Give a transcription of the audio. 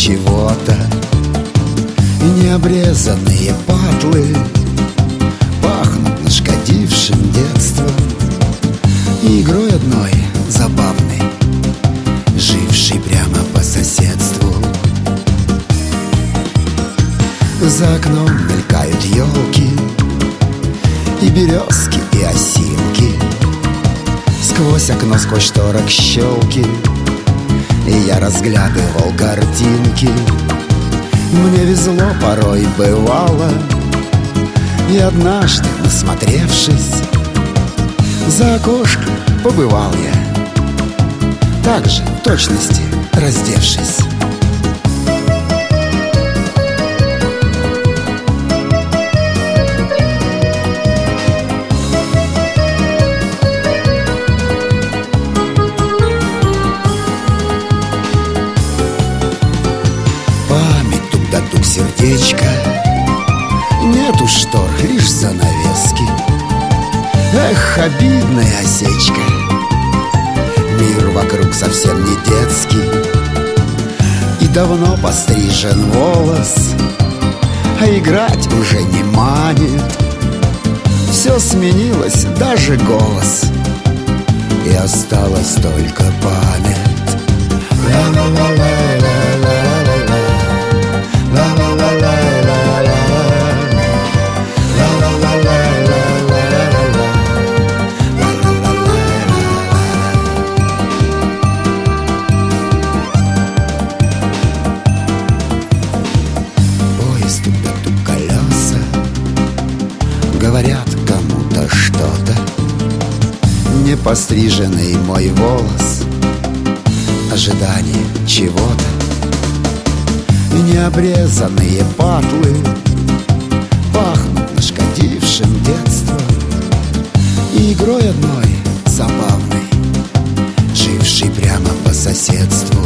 чего-то. И необрезанные патлы пахнут нашкодившим детством и игрой одной забавной, жившей прямо по соседству. За окном мелькают елки, и березки, и осинки. Сквозь окно, сквозь шторок щелки, и я разглядывал картинки. Мне везло, порой бывало, и однажды, насмотревшись, за окошко побывал я, так же, в точности, раздевшись. Память тук да тук сердечко, нету штор, лишь занавески. Эх, обидная осечка, мир вокруг совсем не детский, и давно пострижен волос, а играть уже не манит. Все сменилось, даже голос, и осталась только память. Поезд тук-тук колеса, говорят кому-то что-то. Непостриженный мой волос, ожидание чего-то. И необрезанные патлы пахнут нашкодившим детством и игрой одной забавной, жившей прямо по соседству.